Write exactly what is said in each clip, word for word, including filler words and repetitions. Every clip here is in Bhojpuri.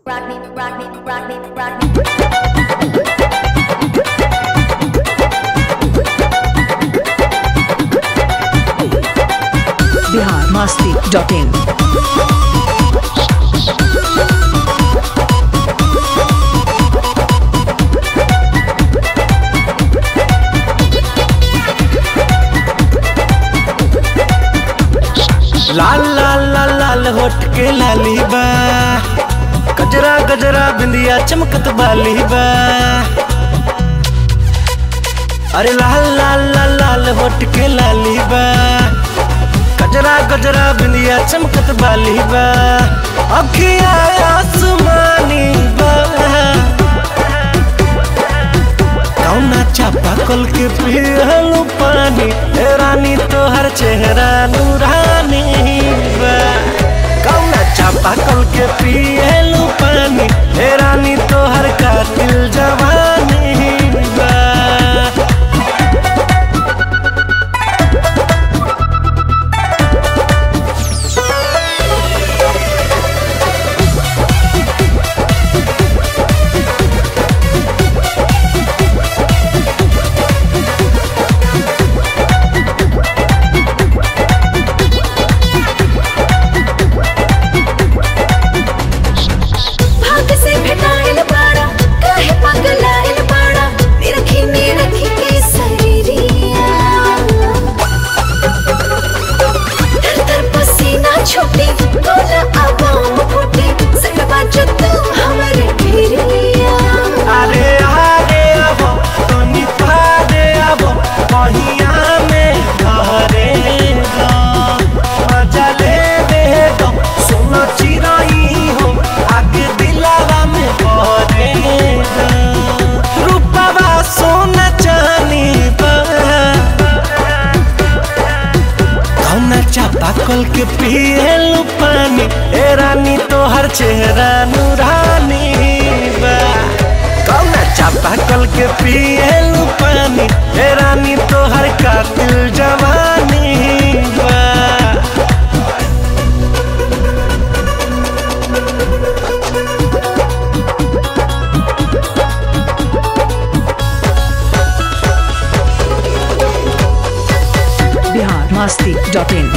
rock me, rock me, rock me, rock me. Bihar Masti dot in. लाल लाल लाल लाल होठ के लाली बा, गजरा गजरा बिंदिया चमकत बाली बा। अरे लाल लाल लाल लाल होठ के लाली बा, गजरा गजरा बिंदिया चमकत बाली बा। अखिया आसमानी बा, कौना चापा कल के पियलू पानी। ए रानी तोहर चेहरा नूरानी बा, कौना चापा कल के पियलू पानी। ए रानी तोहर कातिल जवानी बा। पाकल के पियलू पानी। ए रानी तोहर चेहरा नूरानी बा, कौना चापाकल के पियलू पानी। ए रानी तोहर कातिल जवानी बा। Bihar Masti dot in.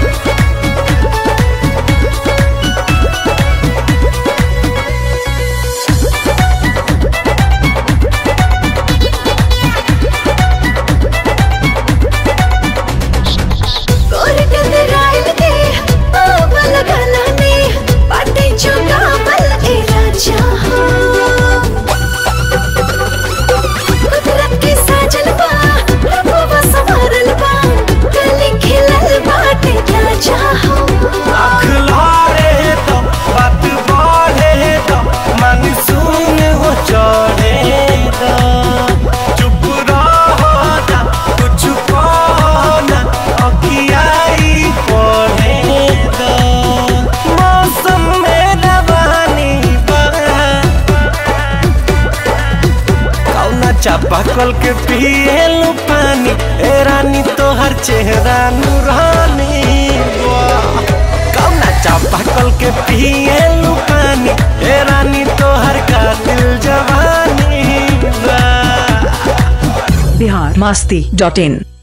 चापाकल के पियलू पानी। ए रानी तोहर चेहरा नूरानी बा, कौना चापाकल के पियलू पानी। ए रानी तोहर कातिल जवानी बा। बिहार मस्ती डॉट इन।